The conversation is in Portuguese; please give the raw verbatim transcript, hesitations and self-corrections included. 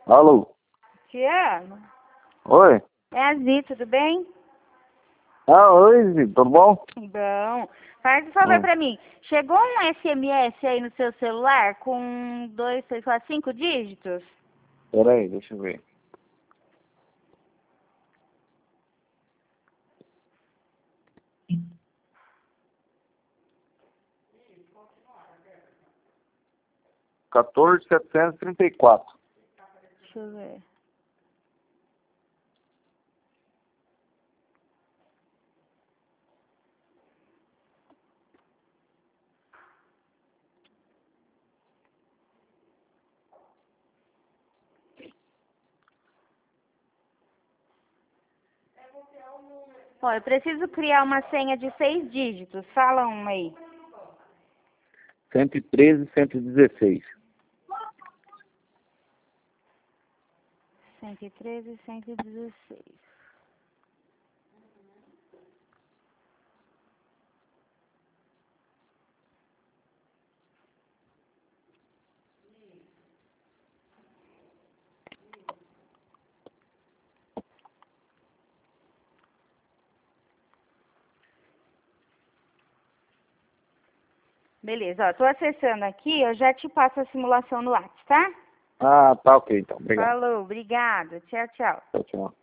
Alô? Tiago, Oi? é a Zi, tudo bem? Ah, oi, Zi, tudo bom? Bom. Faz um favor Hum. pra mim. Chegou um S M S aí no seu celular com dois, três, quatro, cinco dígitos? Peraí, deixa eu ver. quatorze mil setecentos e trinta e quatro. Deixa eu ver. Ó, eu preciso criar uma senha de seis dígitos. Fala uma aí. cento e treze, cento e dezesseis. cento e treze, cento e dezesseis. Beleza, ó, tô acessando aqui, eu já te passo a simulação no WhatsApp, tá? Ah, tá ok, então. Obrigado. Falou, obrigado. Tchau, tchau. Tchau, tchau.